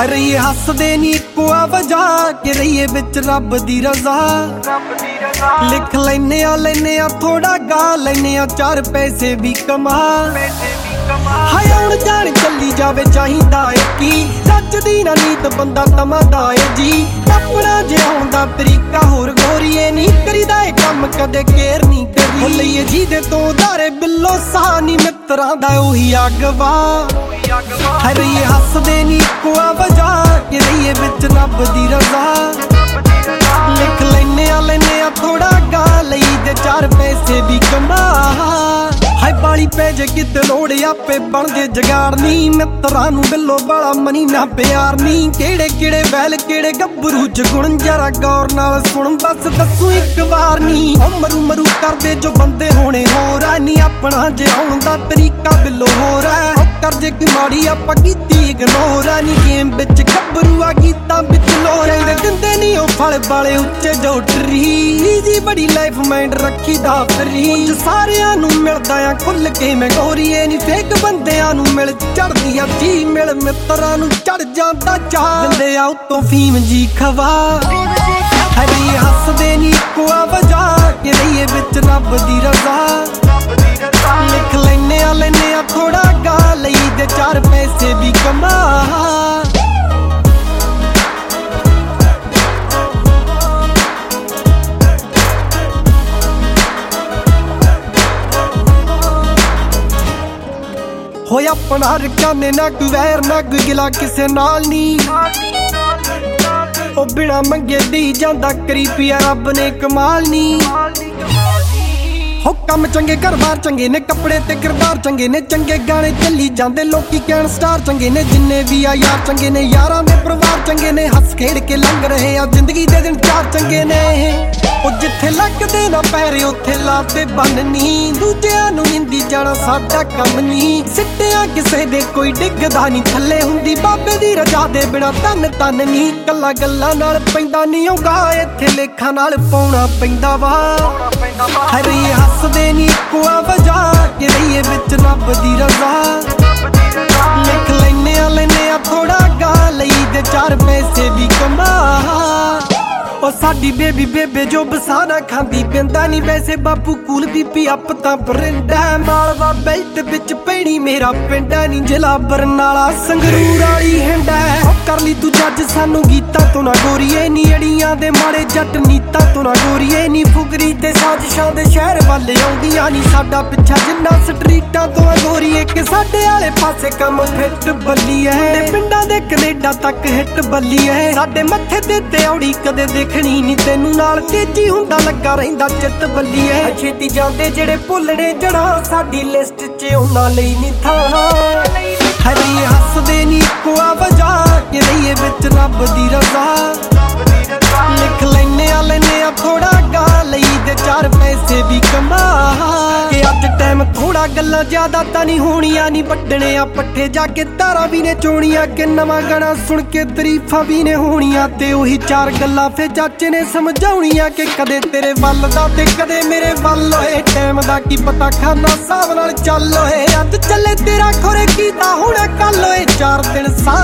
है रहिए हसदे नी इक्को वजह के रहिए बिच रब दी रजा। लिख लेने आ थोड़ा गा लेने आ, 4 पैसे भी कमा। हाय आउण जाण चली जावे चाहिदा है की, सच दी ना नीत बंदा तमादा है जी। अपना जे आउंदा तरीका होर गोरीए नी करीदा है कम कदे केयर नी करी। लईए जी दे तो दारे बिल्लो सानी मित्रां दा ओही अगवा। है रहिए हसदे नी इक्को वजह के रहिए बिच रब दी रजा। लिख लेने आ थोड़ा गा लई दे 4 पैसे भी कमा। हाय बाली पै जे किते लोड़ आपे बन जे जगाड़ नी, मित्रां नूं बिल्लो बाला मनी ना प्यार नी। केड़े केड़े बैल केड़े गब्बरू च गुण जरा गौर नाल सुन, बस दसू एक बार नी। मरू मरू करदे जो बंदे होने होर है नी, अपना जे आउण दा तरीका बिल्लो होर है। कर जे कि माड़ी आपां कीती इग्नोर है नी, गेम बिच गब्बरू आ गीतां बिच लोर है। दिंदे नी ओ फल वाले उच्चे जो ट्री जी, बड़ी लाइफ माइंड रखी दा फ्री। सारियां नूं मिलदा आ खुल के मैं गोरीए नी, फेक बंदियां नूं मिल चढ़दी आ जी मिल, मित्रां नूं चढ़ जांदा चाह। दिंदे आ उत्तों फीम जी खवा। है रहिए हसदे नी इक्को वजह के रहिए बिच रब दी रजा। लिख लेने आ थोड़ा गा लई दे 4 पैसे भी कमा। होया अपना रकाने ना कोई वैर ना कोई गिला किसे नाल नी। ओ बिना मंगे दी जांदा करी पिया रब ने कमाल नी। हो कम चंगे घर बार चंगे ने, कपड़े ते किरदार चंगे ने। चंगे गाने चली जांदे लोकी कहण स्टार चंगे ने। जिन्ने भी आ यार चंगे ने, यारां दे परिवार चंगे ने। हस खेड़ के लंघ रहे आ जिंदगी दे दिन 4 चंगे ने। ओ जिथे लगदे ना पैर उत्थे लाते बननी, दूजियां नूं निंदी जाना साडा कम नी। सिੱਟਿਆਂ किसे दे कोई डिगदा नी थल्ले, हुंदी बाबे दी रजा दे बिना तन तन नी। कल्ला गल्लां नाल पैंदा नी औगा, इत्थे लेखां नाल पाउणा पैंदा वा। है रहिए हसदे नी इक्को वजह के रहिए बिच रब दी रजा। लिख लेने आ थोड़ा गा लई दे 4 पैसे भी कमा। ओ साडी बेबी बेबे जो बसाना खांदी पिंदा नी, वैसे बापू कूल बीपी अप तां परिंदा। मालवा बेल्ट बिच पैणी मेरा पिंड नी, जिला बरनाला संगरूर वाली हिंड है। कर ली तू जज सानू गीतां तो ना गोरीए नी, अड़ियां दे माड़े जट नीतां तो ना गोरीए नी। फुगरी ते साजिशां दे शहर वाले आउंदियां नी, साडा पिछा जिन्ना स्ट्रीटां तो गोरीए। कि साडे आले पासे कम फिट बल्ली है, पिंडां दे कनेडा तक हिट बल्ली है। साडे मत्थे ते तेौड़ी कदे देखणी नी तैनू, नाल तेजी हुंदा लगा रहिंदा चित बल्ली है। छेती जांदे जेड़े भुलणे जड़ा, साडी लिस्ट च उन्हां लई नी थां। है रहिए हसदे नी इक्को वजह के रहिए बिच रब दी रजा। लिख लेने आ थोड़ा गा लई दे 4 पैसे भी कमा। कि अज टाइम थोड़ा गल्लां ज्यादा तां नी होणियां नी, वड्डणे आ पट्ठे जाके तारा भी ने चोणियां। कि नवां गाना सुन के तरीफां भी ने होणियां, ते ओही 4 गल्लां फे चाचे ने समझाउणियां। कि कदे तेरे वल दा ते कदे मेरे वल होए, टाइम दा की पता खाना साहब नाल चल होए। अज चले तेरा खोरे कीता हुण कल होए, 4 दिन सा